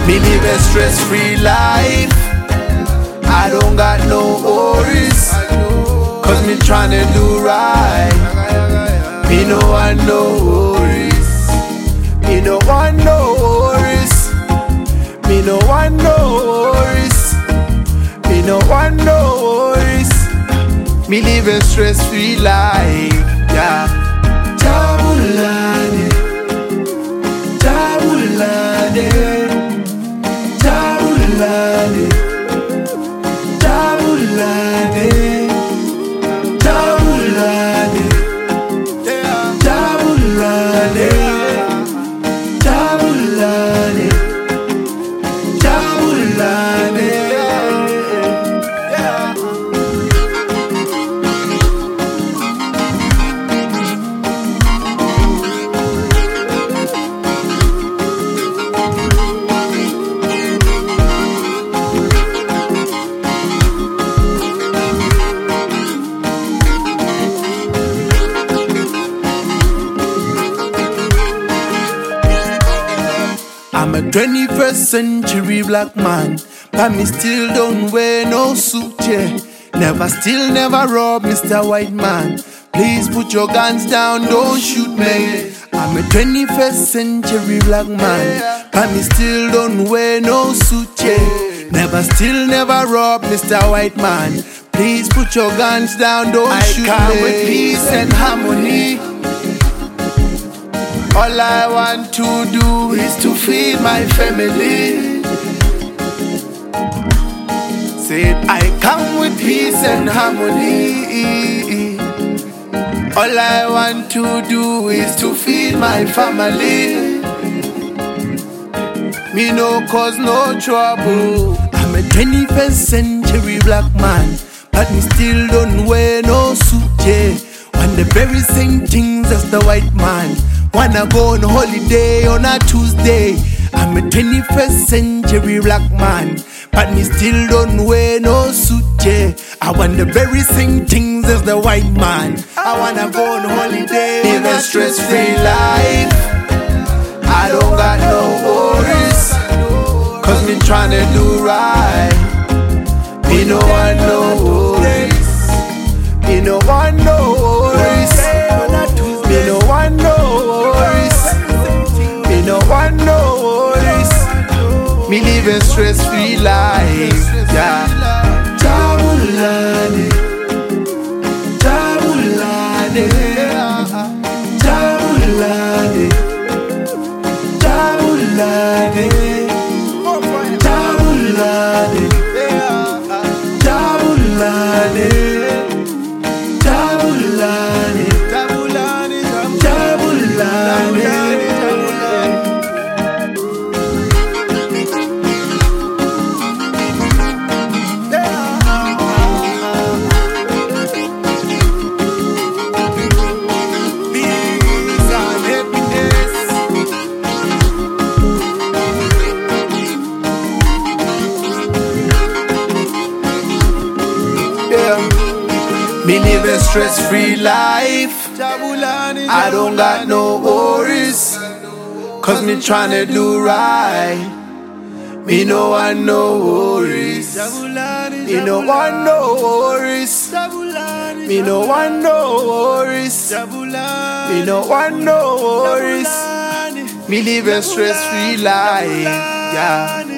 Me live a stress-free life. I don't got no worries, cause me tryna do right. Me no want no worries. Me no want no worries. Me no want no worries. Me no want no worries. Me live a stress-free life, yeah. Jabulani, Jabulani, Jabulani, Jabulani, Jabulani, Jabulani, Jabulani, Jabulani. I'm a 21st century black man, but me still don't wear no suit, yeah. Never rob Mr. White Man. Please put your guns down, don't shoot me. I'm a 21st century black man, but me still don't wear no suit, yeah. Never rob Mr. White Man. Please put your guns down, don't shoot me. I come with peace and harmony. All I want to do is to feed my family. Said I come with peace and harmony. All I want to do is to feed my family. Me no cause no trouble. I'm a 21st century black man, but me still don't wear no suit, yeah. On the very same things as the white man. Wanna go on holiday on a Tuesday. I'm a 21st century black man, but me still don't wear no suit, yeah. I want the very same things as the white man. I wanna go on holiday, live a stress-free life. I don't got no worries, cause me tryna do right. Me no want no worries. Me no want no worries. Me no want no worries. Me no want no worries. Me live a stress-free life, yeah. Jabulani, Jabulani, Jabulani, Jabulani, Jabulani, Jabulani, Jabulani, Jabulani. Me live a stress-free life. I don't got no worries, cause me tryna do right. Me no want no worries. Me no want no worries. Me no want no worries. Me no want no worries. Me live a stress-free life, yeah.